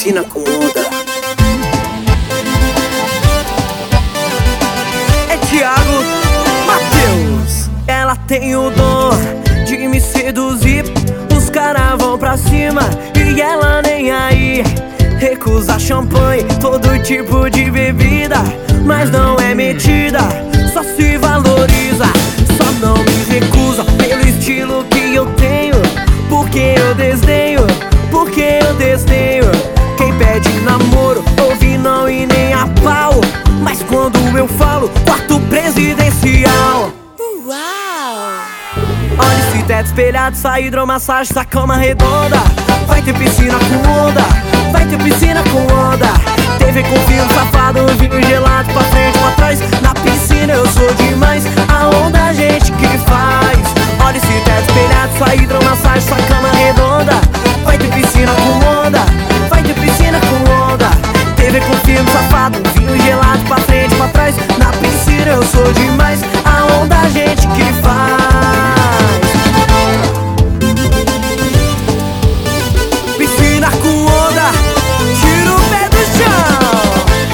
piscina com onda. É Thiago Matheus. Ela tem o dom de me seduzir. Os caras vão pra cima e ela nem aí. Recusa champanhe, todo tipo de bebida, mas não é metida, só se valoriza. Só não me recusa pelo estilo que eu tenho, porque eu desdenho, porque eu desdenho. Quem pede namoro ouve não e nem a pau, mas quando eu falo quarto presidencial. Olha esse teto espelhado, essa hidromassagem, essa cama redonda. Vai ter piscina com onda, vai ter piscina com onda. TV com filme safado, vinho gelado pra frente, pra trás. Na piscina eu sou demais, a onda a gente que faz. Olha esse teto espelhado, essa hidromassagem, essa cama redonda. Vai ter piscina com onda, vai ter piscina com onda. TV com filme safado, vinho gelado pra frente, pra trás. Na piscina eu sou demais, a onda a gente que faz. Piscina com onda, tira o pé do chão.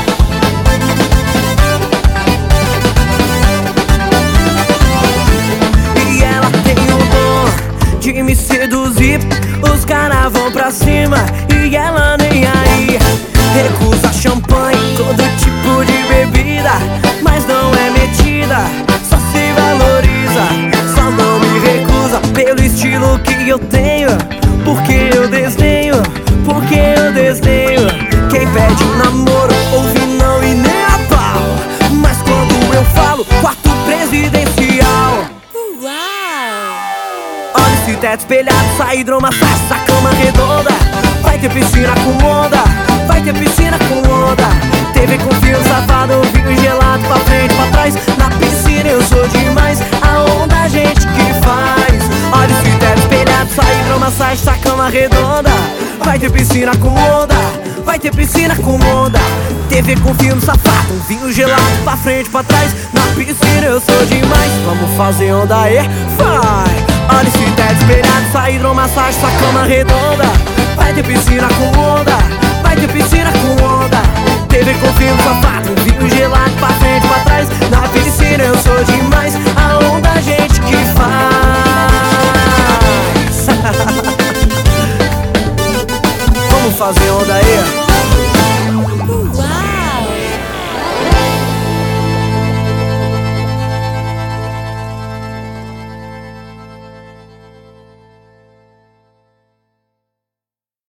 E ela tem o dom de me seduzir. Os caras vão pra cima e ela nem aí. Recusa champanhe, todo tipo de bebida, mas não é metida, só se valoriza. Só não me recusa pelo estilo que eu tenho, porque eu desdenho, porque eu desdenho. Quem pede namoro ouve não e nem a pau, mas quando eu falo quarto presidencial. Olha esse teto espelhado, essa hidromassagem, essa cama redonda. Vai ter piscina com onda, vai ter piscina com onda. TV com filme safado, vinho gelado pra frente, pra trás. Na piscina eu sou demais, a onda a gente que faz. Olha esse teto espelhado, essa hidromassagem, essa cama redonda. Vai ter piscina com onda, vai ter piscina com onda. TV com filme safado, vinho gelado pra frente, pra trás. Na piscina eu sou demais, vamos fazer onda aí, vai. Olha esse teto espelhado, essa hidromassagem, essa cama redonda. Vai ter piscina com onda, vai ter piscina com onda. TV com filme safado, vinho gelado pra frente, pra trás. Na piscina eu sou demais, a onda a gente